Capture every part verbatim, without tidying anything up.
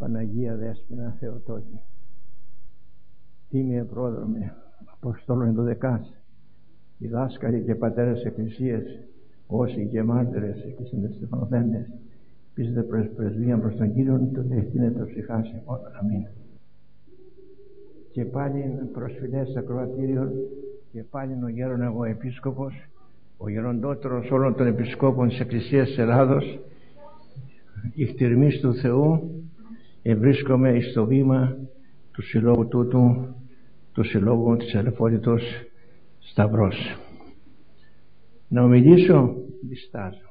Παναγία Δέσποινα Θεοτόκη, Τίμιε Πρόδρομε, Αποστόλων Δωδεκάς, διδάσκαλοι και πατέρες Εκκλησίας, όσοι και μάρτυρες και συντεστεφανωθέντες, πείστε προς πρεσβείαν προς τον Κύριον, το δεχτείνεται ψυχάς ημών. Αμήν. Και πάλι προσφυλές ακροατήριων, και πάλι ο γέρον εγώ επίσκοπος, ο γεροντότερος όλων των επισκόπων της Εκκλησίας της Ελλάδος, ηχτηρμής του Θεού, ευρίσκομαι εις το βήμα του συλλόγου τούτου, του συλλόγου της Ελευθερότητος Σταυρός. Να ομιλήσω, διστάζω.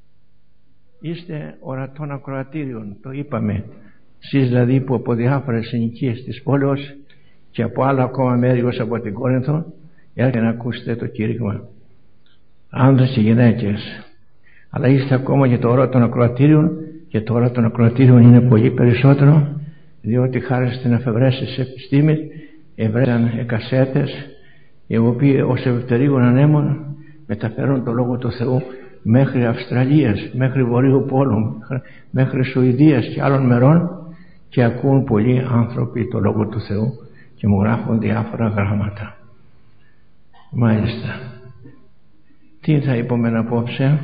Είστε ορατών ακροατήριων, το είπαμε, εσείς δηλαδή που από διάφορες συνοικίες της πόλεως και από άλλα ακόμα μέρη ως από την Κόρινθο έρχεται να ακούσετε το κήρυγμα, άνδρες και γυναίκες, αλλά είστε ακόμα και το όρο των ακροατήριων, και το όρο των ακροατήριων είναι πολύ περισσότερο, διότι χάρη στην εφευρέσεις της επιστήμης ευρέθηκαν εκασέτες, οι οποίοι ως ευτερίγων ανέμων μεταφέρουν το Λόγο του Θεού μέχρι Αυστραλίας, μέχρι Βορείου Πόλου, μέχρι Σουηδίας και άλλων μερών, και ακούν πολλοί άνθρωποι το Λόγο του Θεού και μου γράφουν διάφορα γράμματα. Μάλιστα, τι θα είπαμε απόψε?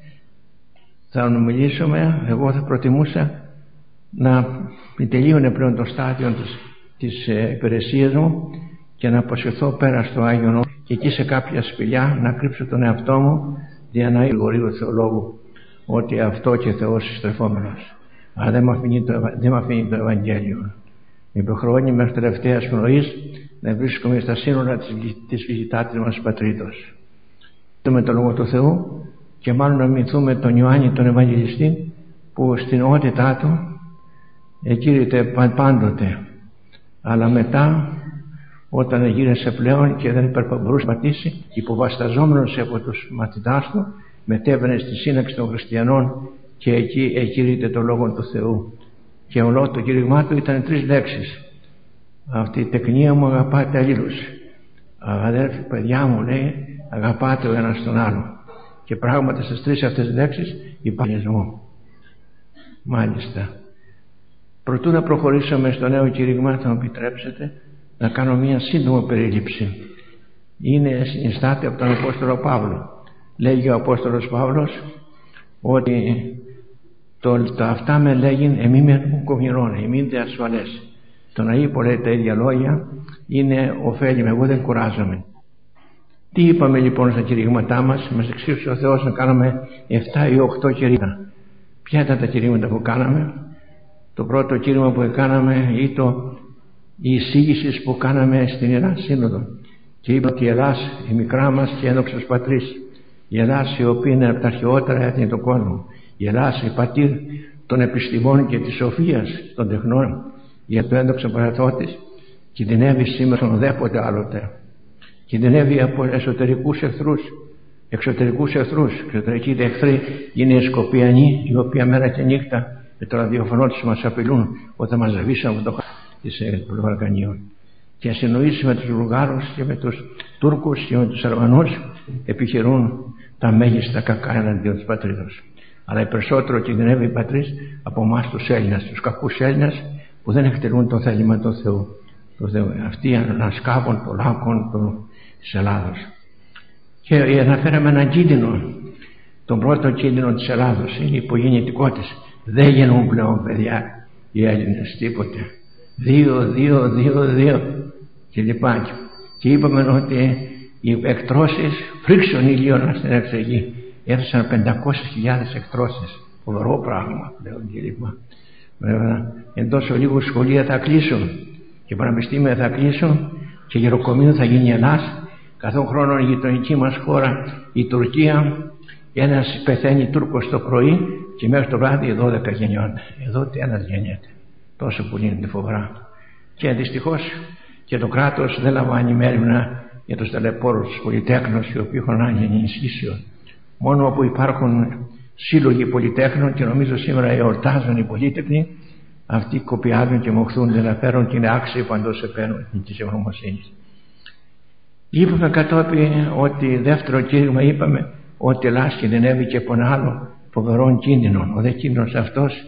Θα μιλήσουμε, εγώ θα προτιμούσα να τελείωνε πλέον το στάδιο της, της ε, υπηρεσίας μου και να αποσυρθώ πέρα στο Άγιον Όρος και εκεί σε κάποια σπηλιά να κρύψω τον εαυτό μου για να είναι γορείο θεολόγου ότι αυτό και Θεός στρεφόμενος. Αλλά δεν με αφήνει το, δεν αφήνει το Ευαγγέλιο. Με υποχρεώνει μέχρι τελευταίας πνοής να βρίσκομαι στα σύνορα της, της φυσιτάτης μας πατρίδος. Με το Λόγο του Θεού και μάλλον να μυθούμε τον Ιωάννη τον Ευαγγελιστή, που στην ότητά του εκήρυτε πάντοτε, αλλά μετά όταν γύρισε πλέον και δεν μπορούσε να πατήσει, υποβασταζόμενος από τους μαθητάς του, μετέβαινε στη σύναξη των χριστιανών και εκεί εκήρυτε το Λόγο του Θεού. Και όλο το κήρυγμά του ήταν τρεις λέξεις. Αυτή η τεκνία μου αγαπάτε αλλήλους. Αδέρφοι, παιδιά μου, λέει, αγαπάτε ο ένας τον άλλο. Και πράγματι στις τρεις αυτές λέξεις υπάρχει ελισμό. Μάλιστα. Προτού να προχωρήσουμε στο νέο κήρυγμα, θα μου επιτρέψετε να κάνω μια σύντομη περίληψη. Είναι συνιστάται από τον Απόστολο Παύλο. Λέγει ο Απόστολος Παύλος ότι το, το αυτά με λέγειν εμεί με κομιρών, εμεί δε ασφαλές. Το να είπε λέει τα ίδια λόγια είναι ωφέλιμο, εγώ δεν κουράζομαι. Τι είπαμε λοιπόν στα κηρύγματά μας? Μας εξήγησε ο Θεός να κάνουμε επτά ή οκτώ κηρύγματα. Ποια ήταν τα κηρύγματα που κάναμε? Το πρώτο κήρυγμα που κάναμε ήταν η εισήγηση που κάναμε στην Ιερά Σύνοδο. Και είπε ότι η Ελλάς, η μικρά μας και ένδοξος πατρίς, η Ελλάς η οποία είναι από τα αρχαιότερα έθνη του κόσμου, η Ελλάς η πατήρ των επιστημών και της σοφίας των τεχνών, για το ένδοξο παραδότης, κινδυνεύει σήμερα τον οδέποτε άλλοτε. Κινδυνεύει από εσωτερικούς εχθρούς, εξωτερικούς εχθρούς. Εξωτερικοί εχθροί είναι οι Σκοπιανοί, οι οποίοι μέρα και νύχτα με το ραδιοφωνό τους μας απειλούν όταν μας σβήσαν από το χάρτη των Βαλκανίων. Και ασυνοήσει με τους Βουλγάρους και με τους Τούρκους και με τους Αρμανούς επιχειρούν τα μέγιστα κακά εναντίον της πατρίδος. Αλλά περισσότερο κινδυνεύει η πατρίς από εμάς τους Έλληνες, τους κακούς Έλληνες που δεν εκτελούν το θέλημα του Θεού. Αυτοί ανασκάβουν των λάκων της Ελλάδος. Και αναφέραμε έναν κίνδυνο, τον πρώτο κίνδυνο της Ελλάδος είναι η υπογεννητικότητα. Δεν γίνουν πλέον παιδιά οι Έλληνες τίποτε. Δύο, δύο, δύο, δύο και λοιπά. Και είπαμε ότι οι εκτρώσεις φρίξεων ηλίων στην εξεγή έφτασαν πεντακόσιες χιλιάδες εκτρώσεις. Φοβερό πράγμα πλέον και λοιπά. Βέβαια, εν τόσο λίγου σχολεία θα κλείσουν και πανεπιστήμια θα κλείσουν και γεροκομείο θα γίνει Ελλάς. Καθόν χρόνο η γειτονική μας χώρα, η Τουρκία, ένας πεθαίνει Τούρκος το πρωί και μέχρι το βράδυ δώδεκα γεννιόνται. Εδώ τι ένας γεννιέται. Τόσο που είναι φοβερά. Και δυστυχώς και το κράτος δεν λαμβάνει μέρημνα για τους ταλαιπώρους, τους πολυτέχνους, οι οποίοι έχουν ανάγκη ενισχύσεων. Μόνο όπου υπάρχουν σύλλογοι πολυτέχνων, και νομίζω σήμερα εορτάζουν οι πολίτεχνοι, αυτοί κοπιάζουν και μοχθούν να φέρουν και είναι άξιοι παντός επένουν της ευγνωμοσύνης. Είπαμε κατόπιν ότι δεύτερο κήρυγμα είπαμε ότι Ελλάς κινδυνεύει και από ένα άλλο φοβερό κίνδυνο. Ο δε κίνδυνος αυτός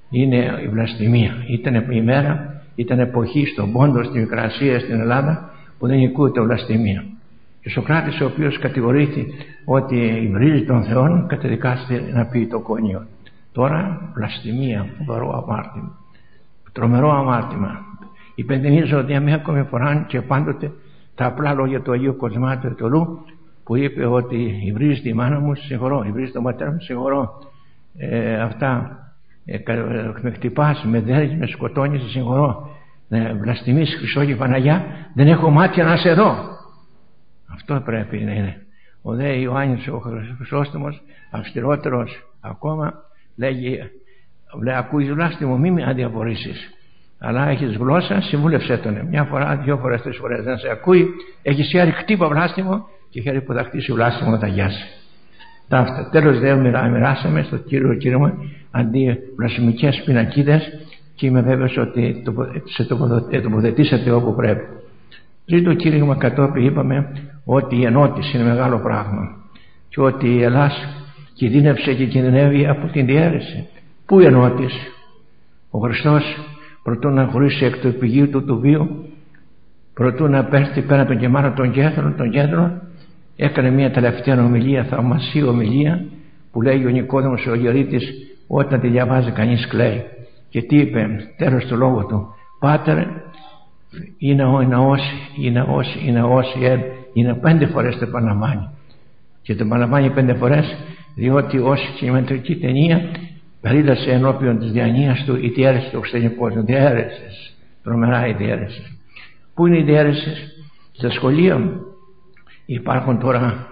είναι η βλασφημία. Ήταν ημέρα, ήταν εποχή στον Πόντο, στην Μικρασία, στην Ελλάδα που δεν ακούγεται βλασφημία. Και ο Σωκράτης, ο οποίος κατηγορήθη ότι υβρίζει τον Θεό, καταδικάστηκε να πει το κόνιο. Τώρα βλασφημία, φοβερό αμάρτημα, τρομερό αμάρτημα. Υπενθυμίζω ότι μια ακόμη φορά και πάντοτε τα απλά λόγια του Αγίου Κοσμάτου Ετωλού, που είπε ότι υβρίζει τη μάνα μου, συγχωρώ, υβρίζει τον πατέρα μου, συγχωρώ. Ε, αυτά ε, με χτυπάς, με δέρεις, με σκοτώνεις, συγχωρώ. Ε, βλαστημείς Χρυσό και Παναγιά, δεν έχω μάτια να σε δω. Αυτό πρέπει να είναι. Ο δε Ιωάννης ο Χρυσόστομος, αυστηρότερος ακόμα, λέγει, λέει, ακούεις βλάστημο, μη με αδιαφορήσεις. Αλλά έχεις γλώσσα, συμβούλευσέ τον. Μια φορά, δύο φορές, τρεις φορές δεν σε ακούει, έχεις χέρι χτύπα βλάστημο και χέρι που θα χτίσει βλάστημο θα γιάσει. Ταύτα. Τέλος δε μοιράσαμε στο κύριο κήρυγμα αντί βλασφημικές πινακίδες και είμαι βέβαιος ότι σε τοποθετήσατε όπου πρέπει. Τρίτο κήρυγμα κατόπιν είπαμε ότι η ενότηση είναι μεγάλο πράγμα και ότι η Ελλάς κινδύνευσε και κινδυνεύει από την διαίρεση. Πού η ενότηση? Ο Χριστός προτού να χωρίσει εκ του επιγείου του του βίου, προτού να πέφτει πέρα των γεμάτων των κέντρων, των κέντρων, έκανε μια τελευταία ομιλία, θαυμασία ομιλία, που λέει ο Νικόδημος ο Γερίτης, όταν τη διαβάζει κανείς κλαίει. Και τι είπε, τέλος του λόγου του, Πάτερ, είναι ο ναός, είναι ναός, είναι ναός, είναι πέντε φορές το επαναλαμβάνει. Και το επαναλαμβάνει πέντε φορές, διότι ως κινηματική ταινία περίδασε ενώπιον της διανοίας του η διαίρεση του ξενικού. Διαίρεσες, τρομερά οι διαίρεσες. Πού είναι οι διαίρεσες? Στα σχολεία υπάρχουν τώρα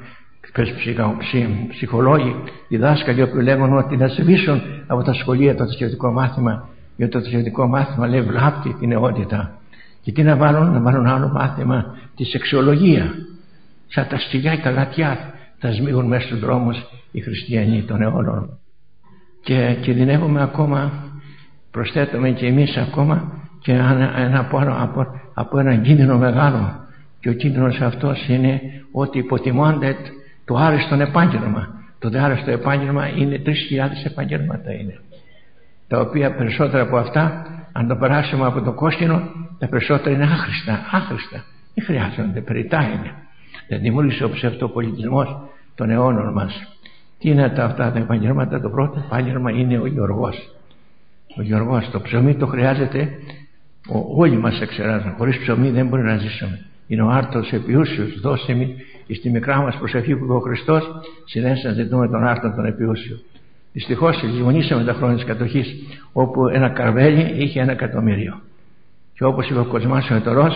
ψυχολόγοι, διδάσκαλοι που λέγουν ότι να σβήσουν από τα σχολεία το θρησκευτικό μάθημα, γιατί το θρησκευτικό μάθημα λέει βλάπτει την νεότητα. Και τι να βάλουν? Να βάλουν άλλο μάθημα, τη σεξουολογία. Σαν τα στυλιά και τα γατιά θα σμίγουν μέσα στους δρόμους οι χριστιανοί των αιώνων. Και κινδυνεύουμε ακόμα, προσθέτουμε και εμείς ακόμα και ένα, ένα, από, από, από ένα κίνδυνο μεγάλο. Και ο κίνδυνος αυτός είναι ότι υποτιμώνται το άριστο επάγγελμα. Το δε άριστο επάγγελμα είναι τρεις χιλιάδες επαγγέλματα είναι. Τα οποία περισσότερα από αυτά, αν το περάσουμε από το κόσκινο, τα περισσότερα είναι άχρηστα. Άχρηστα. Δεν χρειάζονται, περιτά είναι. Δεν δημιούργησε ο ψευτοπολιτισμός των αιώνων μας. Τι είναι τα, αυτά τα επαγγέλματα? Το πρώτο επάγγελμα είναι ο γεωργός. Ο γεωργός, το ψωμί το χρειάζεται, ο, όλοι μας εξεράζουν. Χωρίς ψωμί δεν μπορεί να ζήσουμε. Είναι ο άρτος επιούσιος. Δώσε μη, στη μικρά μας προσευχή που είπε ο Χριστός, συνέχισε να ζητούμε τον άρτο τον επιούσιο. Δυστυχώς λησμονήσαμε τα χρόνια της κατοχής, όπου ένα καρβέλι είχε ένα εκατομμύριο. Και όπως είπε ο Κοσμάς ο Ετωρός,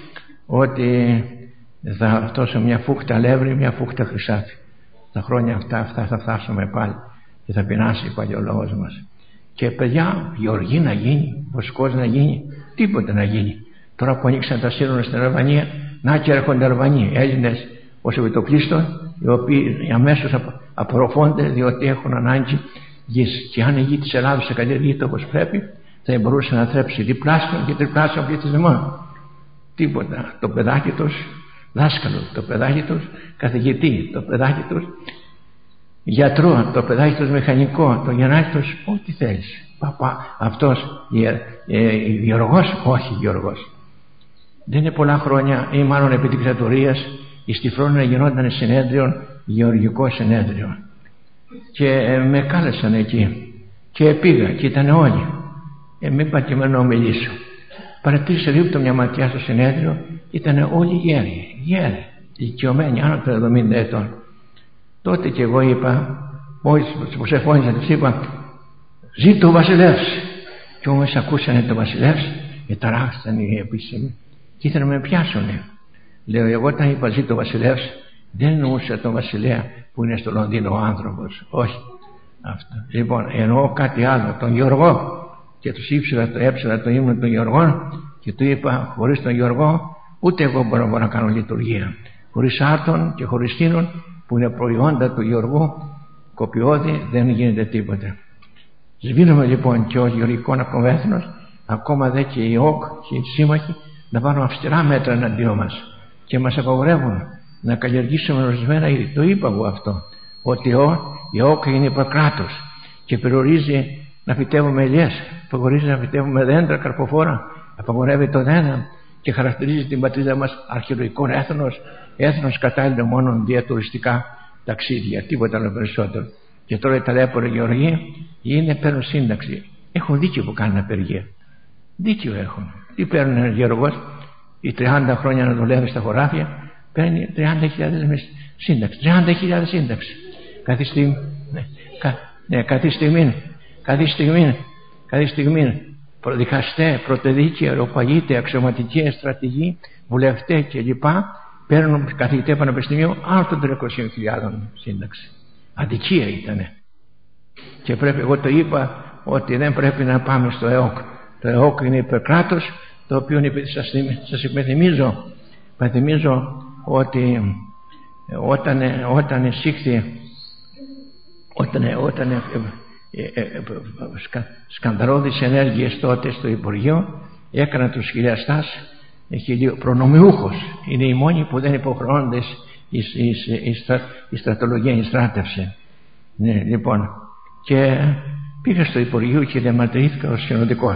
ότι θα φτώσω μια φούχτα αλεύρι, μια φούχτα χρυσάφι. Τα χρόνια αυτά, αυτά θα φτάσουμε πάλι και θα πεινάσει πάλι ο λαός μας. Και παιδιά, γεωργή να γίνει, βοσκός να γίνει, τίποτα να γίνει. Τώρα που ανοίξαν τα σύνορα στην Αλβανία, να και έρχονται Αλβανοί, Έλληνες ως επιτοπλίστων, οι οποίοι αμέσως απορροφώνται διότι έχουν ανάγκη γης. Και αν η γη της Ελλάδας εκαλλιεργείται όπως πρέπει, θα μπορούσε να θρέψει διπλάσιο και τριπλάσιο πληθυσμό. Τίποτα. Το παιδάκι τους δάσκαλο, το παιδάκι τους καθηγητή, το παιδάκι τους γιατρό, το παιδάκι τους μηχανικό, το γεννάκι τους ό,τι θέλεις. Παπά, αυτός γεωργός, όχι γεωργός. Δεν είναι πολλά χρόνια, ή μάλλον επί δικτατορίας, η Στυφρόνα γινόταν συνέδριο, γεωργικό συνέδριο. Και ε, με κάλεσαν εκεί. Και πήγα και ήταν όλοι. Ε, μην είπα και εμένα να μιλήσω. Παρατήρησα ρίχνω μια ματιά στο συνέδριο, ήταν όλοι γέροι, γέροι, ηλικιωμένοι, άνω των εβδομήντα ετών. Τότε και εγώ είπα, μόλις τους εφώνησα, τους είπα, ζήτω ο Βασιλεύς. Και όμως ακούσανε το Βασιλεύς, εταράχθηκαν οι επίσημοι και ήθελαν να με πιάσουνε. Λέω, εγώ όταν είπα ζήτω ο Βασιλεύς, δεν εννοούσα τον Βασιλέα που είναι στο Λονδίνο ο άνθρωπος. Όχι. Αυτό. Λοιπόν, εννοώ κάτι άλλο, τον Γιώργο. Και τους ήψερα το έψερα το ύμνο των Γιωργών και του είπα, χωρίς τον Γιώργο ούτε εγώ μπορώ, μπορώ να κάνω λειτουργία. Χωρίς άρτον και χωρίς τίνον που είναι προϊόντα του Γιωργού κοπιώδη δεν γίνεται τίποτα. Σβήνουμε λοιπόν και ως γεωργικό ακομέθνος, ακόμα δε και οι ΟΚ και οι σύμμαχοι να βάλουν αυστηρά μέτρα εναντίον μας και μας απαγορεύουν να καλλιεργήσουμε ορισμένα είδη. Το είπα εγώ αυτό, ότι ο, η ΟΚ είναι υποκράτος και περιορίζει να φυτεύουμε ελιές, απαγορίζει να φυτεύουμε δέντρα καρποφόρα, απαγορεύει το δέντρα και χαρακτηρίζει την πατρίδα μας αρχαιολογικό έθνος, έθνος κατάλληλο μόνο για τουριστικά ταξίδια, τίποτα άλλο περισσότερο. Και τώρα οι ταλέποροι γεωργοί είναι παίρνουν σύνταξη. Έχουν δίκιο που κάνουν απεργία. Δίκιο έχουν. Τι παίρνουν ένα γεωργός, οι τριάντα χρόνια να δουλεύει στα χωράφια, παίρνει τριάντα χιλιάδες σύνταξη. τριάντα χιλιάδες σύνταξη. Κάθε στιγμή, ναι, κα, ναι, κάθε στιγμή, κάθε στιγμή, κάθε στιγμή, προδικαστέ, πρωτοδίκοι, αεροπαγίτε, αξιωματικοί, στρατηγοί, βουλευτέ κλπ. Παίρνουν καθηγητέ πανεπιστημίου άλλο των τριακόσιων χιλιάδων σύνταξη. Αδικία ήτανε. Και πρέπει, εγώ το είπα, ότι δεν πρέπει να πάμε στο ΕΟΚ. Το ΕΟΚ είναι υπερκράτος, το οποίο σας, σας υπενθυμίζω, υπενθυμίζω ότι όταν, όταν εισήχθη, όταν, όταν ε, ε, ε, σκα, σκανδαλώδεις ενέργειες τότε στο Υπουργείο, έκαναν τους χιλιαστάς προνομιούχος. Είναι οι μόνοι που δεν υποχρεώνονται η, η, η, η, στρα, η στρατολογία, η στράτευση. Ναι, λοιπόν, και πήγα στο Υπουργείο και διαμαρτυρήθηκα ως συνοδικός.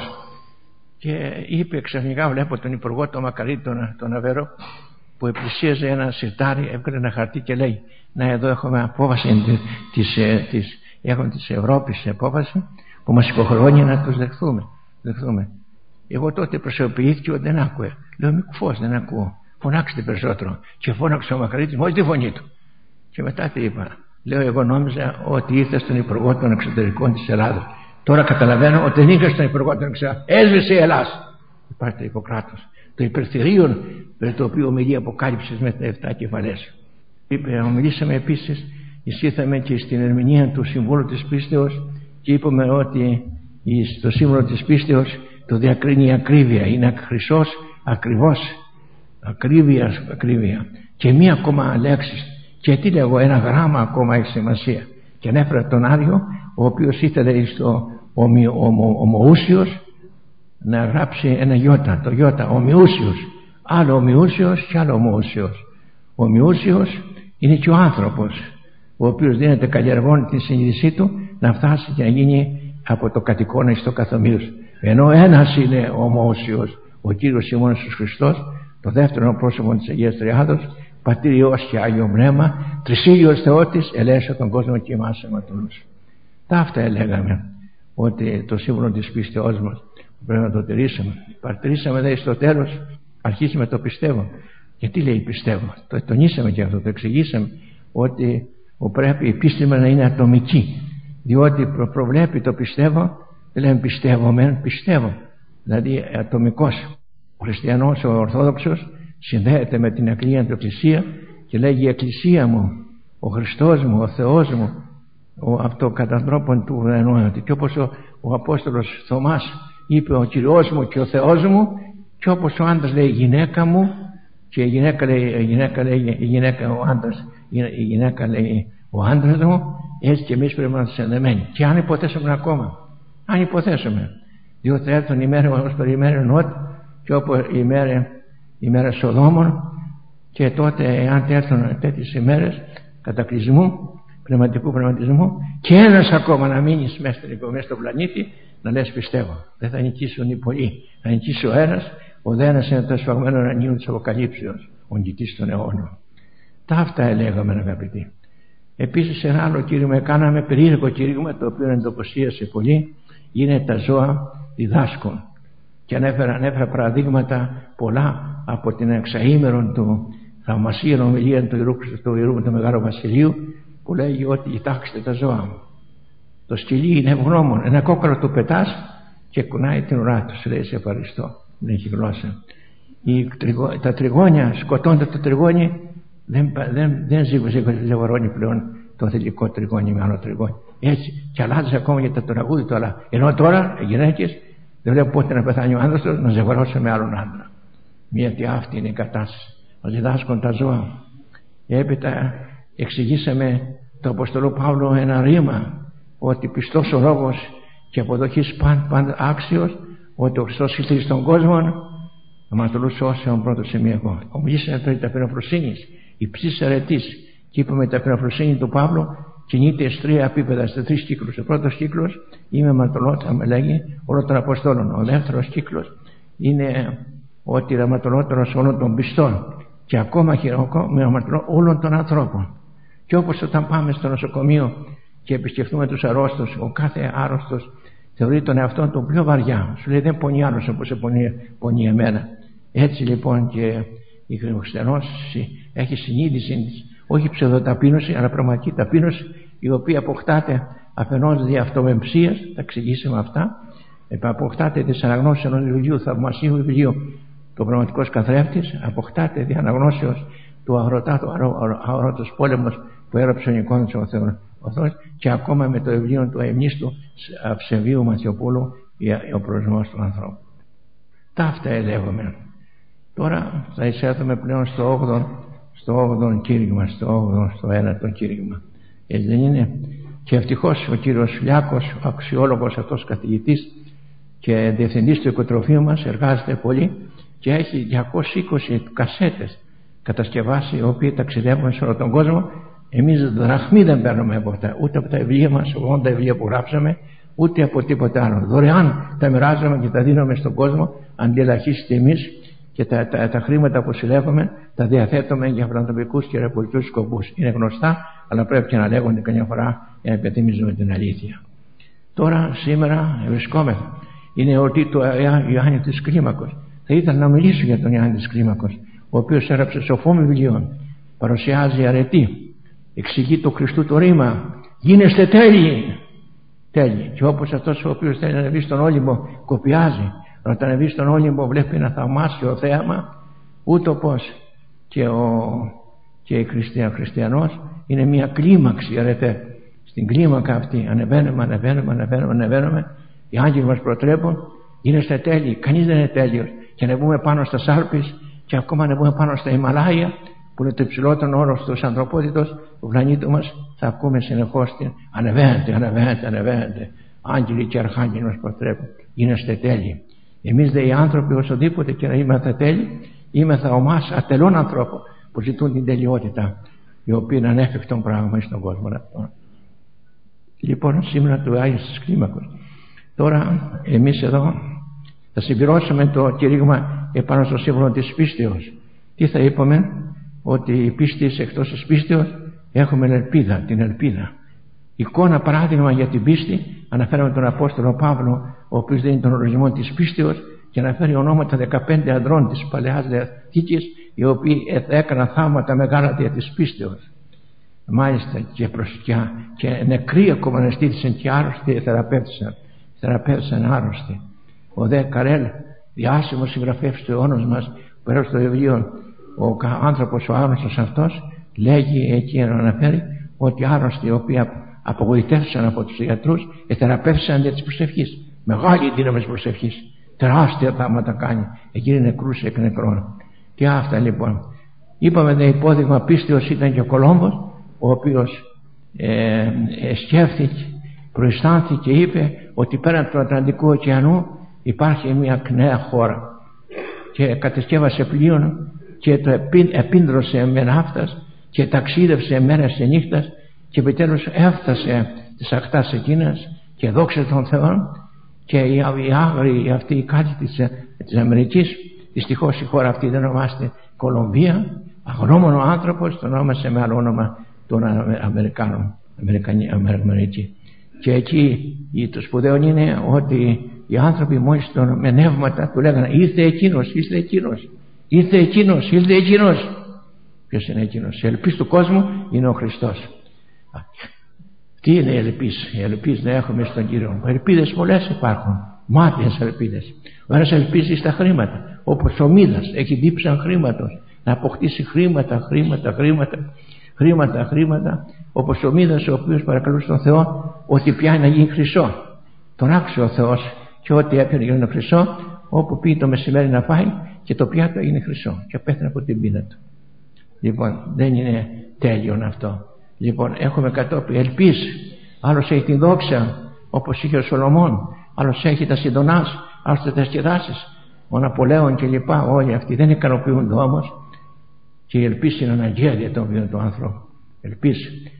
Και είπε ξαφνικά, βλέπω τον Υπουργό, τον Μακαρίτη, τον, τον Αβέρο, που επλησίαζε ένα σιρτάρι, έβγαλε ένα χαρτί και λέει: να, εδώ έχουμε απόφαση της, της, έχουμε της Ευρώπης απόφαση που μας υποχρεώνει να τους δεχθούμε. δεχθούμε. Εγώ τότε προσωποποιήθηκε ότι δεν άκουε. Λέω: μη κουφός, δεν ακούω. Φωνάξτε περισσότερο. Και φώναξε ο Μακαρίτης μόλις τη φωνή του. Και μετά τι είπα. Λέω: εγώ νόμιζα ότι ήρθε στον Υπουργό των Εξωτερικών της Ελλάδος. Τώρα καταλαβαίνω ότι δεν ήρθε στον Υπουργό των Εξωτερικών. Έσβησε η Ελλάς. Υπάρχει το υποκράτος. Το υπερθυρίον περί το οποίο ομιλεί αποκάλυψης με τα εφτά κεφαλές. Είπε, ομιλήσαμε επίσης, εισήλθαμε και στην ερμηνεία του Συμβούλου της Πίστεως και είπαμε ότι στο Σύμβολο της Πίστεως το διακρίνει η ακρίβεια. Είναι χρυσός, ακριβώς. Ακρίβεια, ακρίβεια. Και μία ακόμα λέξη. Και τι λέγω, ένα γράμμα ακόμα έχει σημασία. Και ανέφερα τον Άριο, ο οποίος ήθελε στο ομοούσιος να γράψει ένα γιώτα, το γιώτα, ομοιούσιος. Άλλο ομοιούσιος και άλλο ομοούσιος. Ο ομοιούσιος είναι και ο άνθρωπος, ο οποίος δίνεται καλλιεργώνει την συνείδησή του να φτάσει και να γίνει από το κατοικώνα στο καθομοίος. Ενώ ένας είναι ο ομοούσιος, ο Κύριος ημών Ιησούς Χριστός, το δεύτερο πρόσωπο της Αγίας Τριάδος, Πατήρ Υιός και Άγιο Πνεύμα, τρισίλιος Θεότης, ελέγχε τον κόσμο και εμάς αιματονούς. Τα αυτά έλεγαμε, ότι το σύμβολο της πίστεώς μας πρέπει να το τηρήσουμε. Παρτηρήσαμε δε στο τέλος, αρχίσαμε το πιστεύω. Γιατί λέει πιστεύω, το τονίσαμε και αυτό, το εξηγήσαμε, ότι πρέπει η πίστη μας να είναι ατομική. Διότι προ, προβλέπει το πιστεύω, δεν λέμε πιστεύω, μεν πιστεύω. Δηλαδή ατομικός. Ο χριστιανός, ο Ορθόδοξος, συνδέεται με την ακλία του Εκκλησία και λέγει: η Εκκλησία μου, ο Χριστός μου, ο Θεός μου, ο αυτοκατανθρώπων του ουρανού. Και όπως ο, ο Απόστολος Θωμάς είπε: ο Κυριός μου και ο Θεός μου, και όπως ο άντρας λέει: η γυναίκα μου, και η γυναίκα λέει: η γυναίκα λέει: η γυναίκα ο άντρας, η γυναίκα λέει: ο άντρας μου, έτσι και εμείς πρέπει να είμαστε ενδεμένοι. Και αν υποθέσουμε ακόμα, αν υποθέσουμε, διότι θα έρθουν οι μέρες όπως περιμένει Νότ, και όπως η μέρα, η μέρα Σοδόμων, και τότε, εάν έρθουν τέτοιες ημέρες κατακλυσμού, πνευματικού πνευματισμού, και ένας ακόμα να μείνει μέσα στον πλανήτη, να λες πιστεύω. Δεν θα νικήσουν οι πολλοί, θα νικήσει ο ένας, ο δε ένας είναι το εσφαγμένο ουρανίου της Αποκαλύψεως, ο νικητής των αιώνων. Τα αυτά έλεγαμε, αγαπητοί. Επίσης, ένα άλλο κήρυγμα κάναμε, περίεργο κήρυγμα, το οποίο εντυπωσίασε πολύ, είναι τα ζώα διδάσκων. Και ανέφερα, ανέφερα παραδείγματα πολλά από την εξαήμερον του θαυμασίαν ομιλία του Ιερού, του Ιερού του Μεγάλου Βασιλείου, που λέγει ότι κοιτάξτε τα ζώα μου. Το σκυλί είναι ευγνώμων. Ένα κόκκαλο του πετάς και κουνάει την ουρά του. Σου λέει: σε ευχαριστώ. Δεν έχει γλώσσα. Η, τα τριγώνια, σκοτώντα το τριγώνι, δεν, δεν, δεν ζευγαρώνει πλέον το θετικό τριγώνι με άλλο τριγώνι. Έτσι. Και αλλάζει ακόμα για τα τραγούδι του. Αλλά ενώ τώρα οι γυναίκες δεν βλέπω πότε να πεθάνει ο άντρας τους να ζευγαρώσει με άλλον άντρα. Γιατί αυτή είναι η κατάσταση. Μας διδάσκουν τα ζώα. Έπειτα εξηγήσαμε το Αποστολό Παύλο ένα ρήμα, ότι πιστός ο λόγος και αποδοχής πάντα παν, άξιος, ότι ο Χριστός ήρθε στον κόσμο να μας το σώσεων πρώτο σημείο. Ομιλήσαμε περί ταπεινοφροσύνης, υψής αρετής, και είπαμε η ταπεινοφροσύνη του Παύλου κινείται σε τρία επίπεδα, σε τρεις κύκλους. Ο πρώτος κύκλος είμαι αμαρτωλότερο, με λέγει, όλων των Αποστόλων. Ο δεύτερος κύκλος είναι ότι είναι αμαρτωλότερος όλων των πιστών και ακόμα χειρότερο με αμαρτωλό όλων των ανθρώπων. Και όπως όταν πάμε στο νοσοκομείο και επισκεφτούμε τους αρρώστους, ο κάθε άρρωστος θεωρεί τον εαυτό του πιο βαριά. Σου λέει δεν πονεί άλλος όπως σε πονεί, πονεί εμένα. Έτσι λοιπόν και η χριστιανόση έχει συνείδηση, όχι ψευδοταπείνωση, αλλά πραγματική ταπείνωση, η οποία αποκτάται αφενός δια αυτομεμψίας, τα εξηγήσαμε αυτά, αποκτάται της αναγνώσεως ενός βιβλίου, θαυμασίου βιβλίου, το πραγματικός καθρέφτης, αποκτάται δια αναγνώσεως του αγροτάτου αγρότος πόλεμος που έγραψε ο Νικόνος ο Θεός, και ακόμα με το βιβλίο του αειμνίστου Ψευδίου Μαθιοπούλου, ο προορισμός του ανθρώπου. Ταύτα ελέγχομαι. Τώρα θα εισέλθουμε πλέον στο όγδοο στο όγδοο κήρυγμα, στο όγδοο, στο ένατο κήρυγμα. Έτσι δεν είναι? Και ευτυχώς ο κύριος Λιάκος, ο αξιόλογος αυτός καθηγητής και διευθυντής του οικοτροφείου μας, εργάζεται πολύ και έχει διακόσιες είκοσι κασέτες κατασκευάσει, οι οποίοι ταξιδεύουν σε όλο τον κόσμο. Εμείς δραχμή δεν παίρνουμε από αυτά, ούτε από τα βιβλία μας, ογδόντα βιβλία που γράψαμε, ούτε από τίποτα άλλο. Δωρεάν τα μοιράζουμε και τα δίνουμε στον κόσμο, αντιλαχίστε εμείς, και τα, τα, τα χρήματα που συλλέγουμε τα διαθέτουμε για φιλανθρωπικούς και ρεπολιτούς σκοπούς. Είναι γνωστά, αλλά πρέπει και να λέγονται καμιά φορά για να υπενθυμίζουμε την αλήθεια. Τώρα, σήμερα, βρισκόμεθα. Είναι εορτή του Ιωάννη της Κλίμακος. Θα ήθελα να μιλήσω για τον Ιωάννη της Κλίμακος, ο οποίος έγραψε σοφό βιβλίο, παρουσιάζει αρετή, εξηγεί το Χριστού το ρήμα, γίνεστε τέλειοι. Τέλειοι. Και όπως αυτός ο οποίος θέλει να ανεβεί στον Όλυμπο, κοπιάζει. Όταν ανεβεί στον Όλυμπο, βλέπει ένα θαυμάσιο θέαμα, ούτω πως και ο, και ο χριστιανός είναι μια κλίμαξη, αρετέ. Στην κλίμακα αυτή ανεβαίνουμε, ανεβαίνουμε, ανεβαίνουμε, ανεβαίνουμε. Οι άγγελοι μας προτρέπουν, γίνεστε τέλειοι. Κανείς δεν είναι τέλειος. Και ανεβούμε πάνω στα Σάρπης και ακόμα ανεβούμε πάνω στα Ιμαλάια, που είναι το υψηλότερο όρος του ανθρωπότητος του πλανήτου μας, θα ακούμε συνεχώς την ανεβαίνετε, ανεβαίνετε, ανεβαίνετε. Άγγελοι και αρχάγγελοι μας προτρέπουν, γίνεστε τέλειοι. Εμείς δε οι άνθρωποι, οσοδήποτε και να είμαστε τέλειοι, είμεθα ομάς ατελών ανθρώπων που ζητούν την τελειότητα, η οποία είναι ανέφικτον πράγμα στον κόσμο αυτό. Λοιπόν, σήμερα του Άγιος της Κλίμακος. Τώρα, εμείς εδώ θα συμπληρώσουμε το κηρύγμα επάνω στο σύμβολο της πίστεως. Τι θα είπαμε? Ότι η πίστη εκτός της πίστεως έχουμε ελπίδα, την ελπίδα. Εικόνα, παράδειγμα για την πίστη, αναφέραμε τον Απόστολο Παύλο, ο οποίος δίνει τον ορισμό της πίστεως και αναφέρει ονόματα δεκαπέντε ανδρών της Παλαιάς Διαθήκης, οι οποίοι έκαναν θαύματα μεγάλα δια της πίστεως. Μάλιστα και, προσκιά, και νεκροί ακόμα αναστήθησαν και άρρωστοι θεραπεύτησαν, θεραπεύτησαν άρρωστοι. Ο δε Καρέλ, διάσημος συγγραφέας του αιώνος μας, που έγραψε το βιβλίο ο άνθρωπος ο άγνωστος αυτός, λέγει εκεί να αναφέρει ότι άρρωστοι οι οποίοι απογοητεύσαν από τους γιατρούς εθεραπεύσαν δια της προσευχής. Μεγάλη δύναμη της προσευχής, τεράστια θαύματα κάνει, εκείνοι νεκρούς εκ νεκρών. Και αυτά λοιπόν. Είπαμε δε υπόδειγμα πίστεως ήταν και ο Κολόμβος, ο οποίος ε, ε, σκέφτηκε, προαισθάνθηκε και είπε ότι πέραν του Ατλαντικού ωκεανού υπάρχει μια νέα χώρα, και κατασκεύασε πλοίο και το επίντρωσε με ναύτας και ταξίδευσε μέρες και νύχτας και επιτέλους έφτασε στις ακτάς εκείνας και δόξα των Θεών. Και οι άγριοι αυτοί οι κάτοικοι της, της Αμερικής, δυστυχώς η χώρα αυτή δεν ονομάζεται Κολομβία, αγνώμονο άνθρωπος, το ονόμασε με άλλο όνομα των Αμερικάνων, Αμερική. Και εκεί το σπουδαίο είναι ότι οι άνθρωποι μόλις τον με νεύματα του λέγανε ήρθε εκείνος, ήρθε εκείνος, ήρθε εκείνος, ήρθε εκείνος. Ποιος είναι εκείνος? Η ελπίς του κόσμου είναι ο Χριστός. Τι είναι η ελπίς? Η ελπίς να έχουμε στον Κύριο. Ελπίδες πολλές υπάρχουν, μάτιες ελπίδες. Ο ένας ελπίζει στα χρήματα, όπως ο Μίδας έχει δίψαν χρήματος, να αποκτήσει χρήματα, χρήματα, χρήματα, χρήματα, χρήματα, όπως ο Μίδας, ο οποίος παρακαλούσε τον Θεό ότι πιάνει να γίνει χρυσό. Τον άκουσε ο Θεός και ό,τι έπαιρνε για ένα χρυσό, όπου πήγε το μεσημέρι να πάει και το πιάτο έγινε χρυσό και πέθανε από την πείνα του. Λοιπόν, δεν είναι τέλειον αυτό. Λοιπόν, έχουμε κατόπιν ελπίς. Άλλος έχει την δόξα, όπως είχε ο Σολομών, άλλος έχει τα συντονάς, άλλος τα διασκεδάσεις, ο Ναπολέων κλπ. Όλοι αυτοί δεν ικανοποιούνται όμως, και η ελπίς είναι αναγκαία για τον βίο του άνθρωπου. Ελπίς.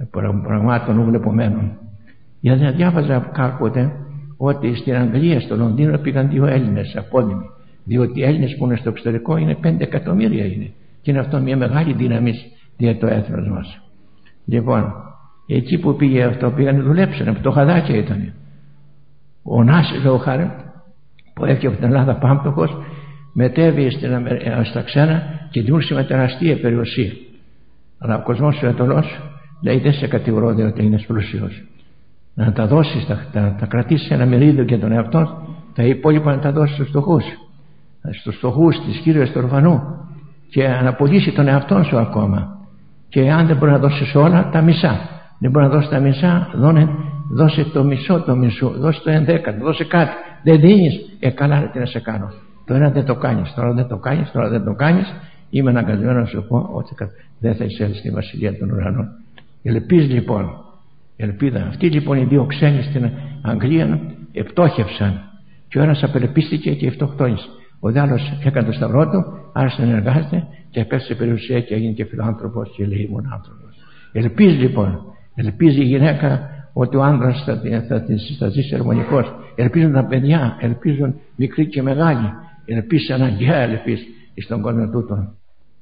πραγμάτων ουβλεπομένων. Γιατί διάβαζα κάποτε ότι στην Αγγλία, στο Λονδίνο, πήγαν δύο Έλληνες απόδημοι. Διότι οι Έλληνες που είναι στο εξωτερικό είναι πέντε εκατομμύρια είναι. Και είναι αυτό μια μεγάλη δύναμη για το έθνος μας. Λοιπόν, εκεί που πήγε αυτό, πήγαν δουλέψανε, που το χαδάκια ήταν. Ο Νάσης Λόχαρ, που έφυγε από την Ελλάδα πάμπτωχος, μετέβη στα ξένα και δημιούργησε με τεραστία περιουσία. Αλλά ο κόσμος του Ανατολός λέει: δεν σε κατηγορώ διότι είναι πλούσιος. Να τα δώσεις, τα, τα, τα κρατήσεις ένα μερίδιο για τον εαυτό, τα υπόλοιπα να τα δώσεις στους φτωχούς. Στους φτωχούς της Κύριος του Ορφανού, και να απολύσει τον εαυτό σου ακόμα. Και αν δεν μπορεί να δώσεις όλα, τα μισά. Δεν μπορεί να δώσει τα μισά, δώνε, δώσε το μισό το μισό, δώσε το ενδέκατο, δώσε κάτι. Δεν δίνεις, ε καλά, τι να σε κάνω. Το ένα δεν το κάνεις, τώρα δεν το κάνεις, τώρα δεν το κάνεις. Είμαι αναγκασμένο να σου πω ότι δεν θα εισέλθεις στη Βασιλεία των Ουρανών. Ελπίζεις λοιπόν, ελπίδα. Αυτοί λοιπόν οι δύο ξένοι στην Αγγλία επτόχευσαν. Και ο ένας απελπίστηκε και αυτοκτόνησε. Ο άλλος έκανε το σταυρό του, άρχισε να εργάζεται και επέστρεψε περιουσία και έγινε και φιλάνθρωπος και ελεήμων άνθρωπος. Ελπίζει λοιπόν, ελπίζει η γυναίκα ότι ο άντρας θα, θα, θα ζήσει αρμονικός. Ελπίζουν τα παιδιά, ελπίζουν μικροί και μεγάλοι. Ελπίζει αναγκαία, ελπίζει στον κόσμο τούτο.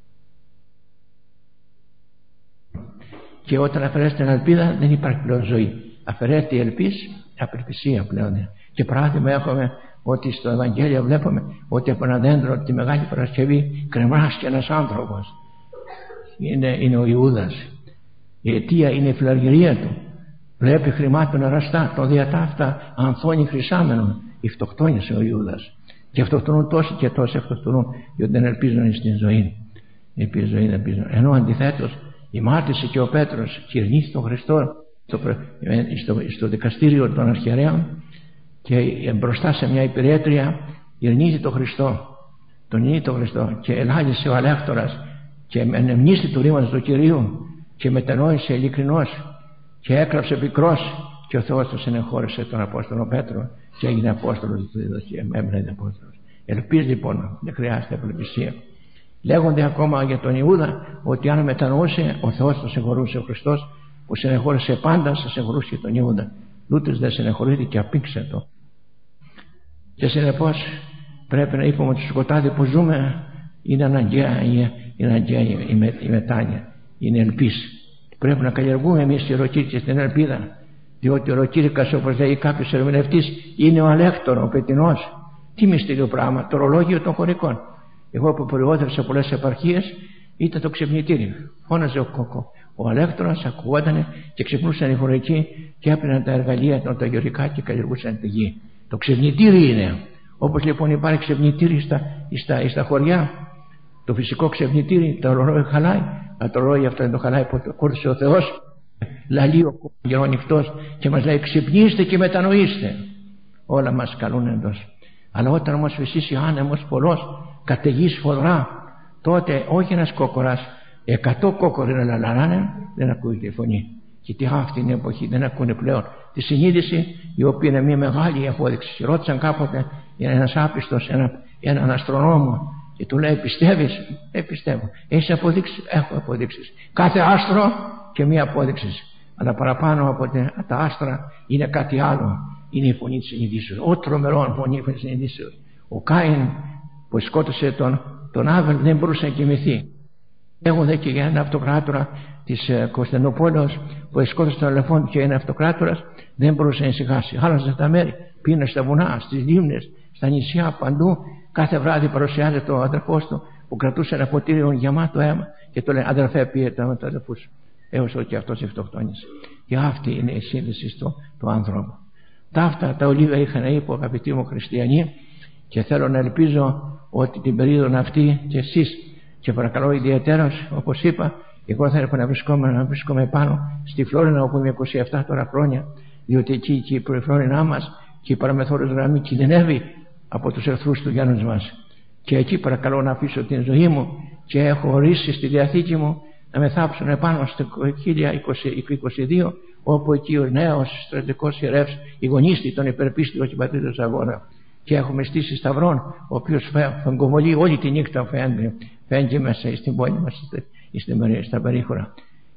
Και όταν αφαιρέσει την ελπίδα δεν υπάρχει πλέον ζωή. Αφαιρέται η ελπίση, απελπισία πλέον. Και παράδειγμα έχουμε ότι στο Ευαγγέλιο βλέπουμε ότι από ένα δέντρο τη Μεγάλη Παρασκευή κρεμάστηκε ένας άνθρωπος. Είναι, είναι ο Ιούδας. Η αιτία είναι η φιλαργυρία του. Βλέπει χρημάτων αραστά, το διατάφτα ανθώνει χρυσάμενον. Η φτωχτώνησε ο Ιούδας. Και αυτοκτονούν τόσοι και τόσοι αυτοκτονούν, διότι δεν ελπίζουν στην ζωή. Ελπίζουν, δεν ελπίζουν. Ενώ αντιθέτως ημάρτησε και ο Πέτρος, κυρνήθη τον Χριστό στο, στο, στο δικαστήριο των αρχιερέων και μπροστά σε μια υπηρέτρια γυρνίζει τον Χριστό, τον ήρθε τον Χριστό και ελάγησε ο Αλέκτορας και ενεμνήστη του ρήματος του Κυρίου και μετανόησε ειλικρινώς και έκλαψε πικρός και ο Θεός τον συνεχώρησε τον Απόστολο Πέτρο και έγινε Απόστολος του Δίδος και έμεινε Απόστολος. Ελπίζει λοιπόν, δεν χρειάζεται απελπισία. Λέγονται ακόμα για τον Ιούδα ότι αν μετανοούσε ο Θεός τον συγχωρούσε. Ο Χριστός που συνεχώρησε πάντα θα συγχωρούσε τον Ιούδα. Λούτες δεν συνεχωρείται και απήξε το. Και συνεπώς πρέπει να είπαμε ότι στο σκοτάδι που ζούμε είναι αναγκαία, είναι αναγκαία η, με, η μετάνοια, είναι ελπίση. Πρέπει να καλλιεργούμε εμείς οι ροκήρυκες στην ελπίδα, διότι ο ροκήρυκας, όπως λέει κάποιος ερμηνευτής, είναι ο αλέκτορο, ο πετεινός. Τι μυστήριο πράγμα, το ρολόγιο των χωρικών. Εγώ που προόδευσα πολλές επαρχίες ήταν το ξυπνητήρι. Φώναζε ο κόκο. Ο αλέκτορας ακουγόταν και ξυπνούσαν οι χωρικοί και έπαιρναν τα εργαλεία των τα γεωρικά και καλλιεργούσαν τη γη. Το ξυπνητήρι είναι. Όπως λοιπόν υπάρχει ξυπνητήρι στα, στα, στα χωριά, το φυσικό ξυπνητήρι, το ρολόι χαλάει. Αλλά το ρολόι αυτό δεν το χαλάει που το κόρτισε ο Θεός. Λαλεί ο καιρό νυχτός και μας λέει ξυπνήστε και μετανοήστε. Όλα μας καλούν εντός. Αλλά όταν όμως φυσήσει άνεμος πολλός, καταιγεί σφοδρά, τότε όχι ένας κόκορας, εκατό κόκοροι να λαλαράνε, δεν ακούγεται η φωνή. Γιατί αυτή είναι η εποχή, δεν ακούνε πλέον τη συνείδηση, η οποία είναι μια μεγάλη απόδειξη. Ρώτησαν κάποτε ένας άπιστος, ένα, έναν αστρονόμο, και του λέει: πιστεύεις? Ε, πιστεύω. Έχεις αποδείξεις? Έχω αποδείξεις. Κάθε άστρο και μία απόδειξη. Αλλά παραπάνω από τα άστρα είναι κάτι άλλο. Είναι η φωνή της συνειδήσεως. Ο τρομερόν φωνή της συνειδήσεως. Ο Κάιν που σκότωσε τον, τον Άβελ δεν μπορούσε να κοιμηθεί. Λέγονται και για ένα αυτοκράτορα της Κωνσταντινούπολης που σκότωσε τον Ελεφόντ και ένα αυτοκράτορας δεν μπορούσε να ησυχάσει. Χάλασε τα μέρη, πήγαινε στα βουνά, στις λίμνες, στα νησιά, παντού. Κάθε βράδυ παρουσιάζεται ο αδερφός του που κρατούσε ένα ποτήρι γεμάτο αίμα και του λέει: αδερφέ, πήγε τα αδερφού σου. Έως ότι αυτός αυτοκτόνησε. Και αυτή είναι η σύνδεση στο, του άνθρωπου. Τα αυτά τα ολίγα είχα να είπω, αγαπητοί μου χριστιανοί, και θέλω να ελπίζω ότι την περίοδο αυτή και εσείς, και παρακαλώ ιδιαίτερως, όπως είπα, εγώ θα έπρεπε να βρισκόμαι, να βρίσκομαι πάνω στη Φλόρινα, όπου είμαι είκοσι επτά τώρα χρόνια, διότι εκεί και η Φλόρινά μας και η παραμεθόριος γραμμή κινδυνεύει από τους εχθρούς του γένους μας. Και εκεί παρακαλώ να αφήσω την ζωή μου και έχω ορίσει στη Διαθήκη μου να με θάψουν επάνω στο χίλια είκοσι δύο, όπου εκεί ο νέος στρατικός ιερεύς ηγονίστη τον υπερπίστιο και πατρίδος αγώνα. Και έχουμε στήσει σταυρόν, ο οποίος φαγκοβολεί όλη τη νύχτα, φαίνεται, φαίνεται μέσα στην πόλη μας, στα περίχωρα.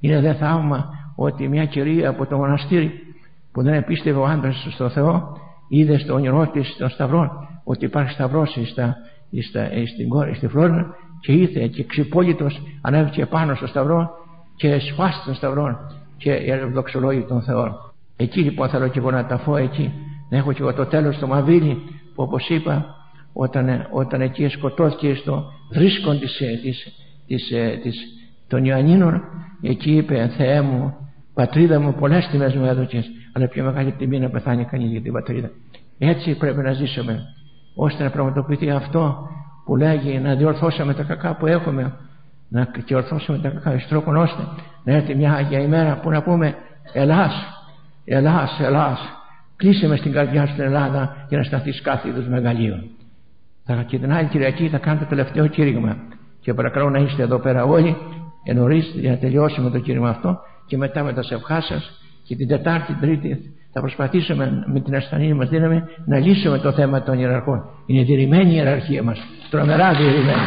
Είναι δε θαύμα ότι μια κυρία από το μοναστήρι που δεν επίστευε ο άντρας στο Θεό, είδε στο όνειρό της των σταυρών ότι υπάρχει σταυρός στα, στα, στην, στη Φλόρινα, και ήρθε και ξυπόλυτος ανέβηκε πάνω στο σταυρό και σφάστη των σταυρών και δοξολόγησε τον Θεό. Εκεί λοιπόν θέλω και εγώ να ταφώ εκεί, να έχω και εγώ το τέλος στο Μαβίλι, που όπως είπα, όταν, όταν εκεί σκοτώθηκε στο βρίσκον της, της, της, της, των Ιωαννίνων, εκεί είπε: Θεέ μου, πατρίδα μου, πολλές τιμές μου έδωκες, αλλά πιο μεγάλη τιμή να πεθάνει κανείς για την πατρίδα. Έτσι πρέπει να ζήσουμε, ώστε να πραγματοποιηθεί αυτό που λέγει, να διορθώσουμε τα κακά που έχουμε, να διορθώσουμε τα κακά εις τρόπον ώστε να έρθει μια Άγια ημέρα που να πούμε: Ελλάς, Ελλάς, Ελλάς, κλείσε με στην καρδιά στην Ελλάδα για να σταθείς κάθε είδους μεγαλείο. Και την άλλη Κυριακή θα κάνω το τελευταίο κήρυγμα και παρακαλώ να είστε εδώ πέρα όλοι νωρίς για να τελειώσουμε το κήρυγμα αυτό, και μετά με τα σευχά σας, και την Τετάρτη, Τρίτη θα προσπαθήσουμε με την ασθενή μας δύναμη να λύσουμε το θέμα των ιεραρχών. Είναι διαιρημένη η ιεραρχία μας, τρομερά διαιρημένη.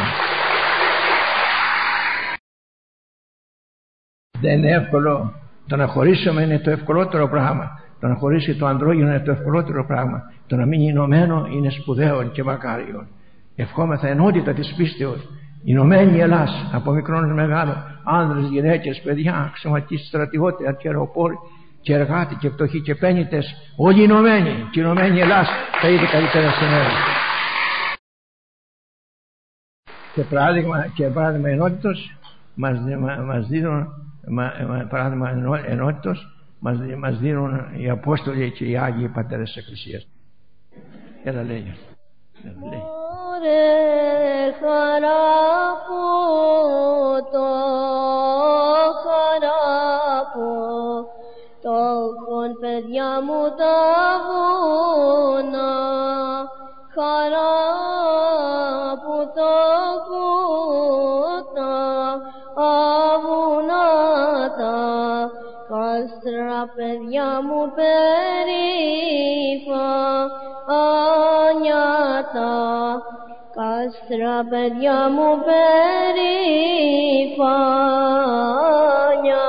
Δεν είναι εύκολο. Το να χωρίσουμε είναι το ευκολότερο πράγμα. Το να χωρίσει το ανδρόγυνο είναι το ευκολότερο πράγμα. Το να μείνει ενωμένο είναι σπουδαίο και μακάριο. Ευχόμεθα ενότητα της πίστεως. Ηνωμένη η Ελλάς, από μικρόν έως μεγάλο, άνδρες, γυναίκες, παιδιά, αξιωματικοί, στρατηγότες, αρχιεροπόροι και εργάτοι και φτωχοί και πέννητες, όλοι ενωμένοι. Και η Ηνωμένη Ελλάς θα είναι καλύτερα σήμερα. Και παράδειγμα, και παράδειγμα ενότητος μας, μας δίνουν, μα, παράδειγμα ενότητος μας, μας δίνουν οι Απόστολοι και οι Άγιοι Πατέρες της Εκκλησίας. Έλα λέει. Έλα λέει. Χαράποτο, χαράποτο, χον παιδιά μου τα βουνά, χαράποτο, χωτά, αβουνάτα, κάστρα παιδιά μου περήφανιάτα, κάστρα παιδιά μου περήφανια.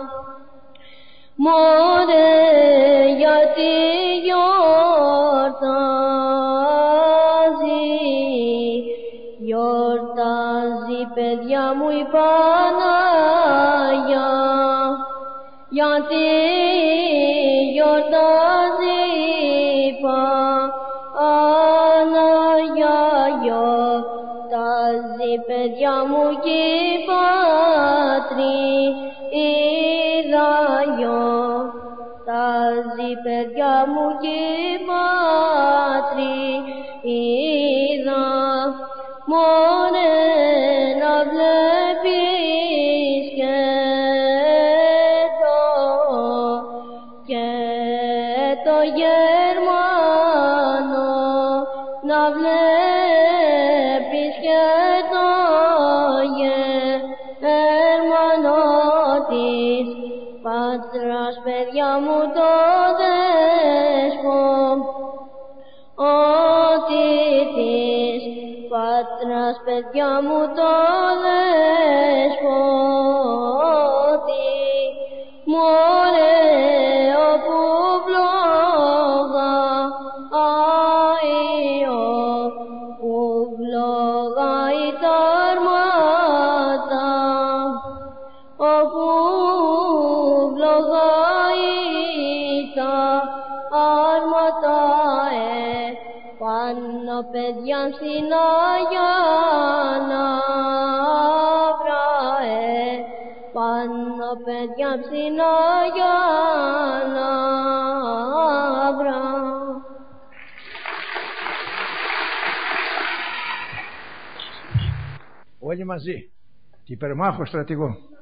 Μωρέ, γιατί γιορτάζει, γιορτάζει παιδιά μου η Παναγιά, γιατί γιορτάζει η Παναγιά, γιορτάζει παιδιά μου κι η πατρίδα, γιορτάζει παιδιά μου κι η πατρίδα. Μωρέ, να βλέπεις και το, και το Γερμανό, να βλέπεις και το Γερμανό της πατράς παιδιά μου το δεσπότη, της πατράς παιδιά μου το δεσπότη. Μωρέ, όπου βλογάει, όπου βλογάει τα αρμάτα, όπου βλογάει τα άρματα, ε, πάνω παιδιά στην Αγία Ναύρα, ε, πάνω παιδιά στην Αγία Ναύρα. Όλοι μαζί, και υπερμάχο στρατηγό.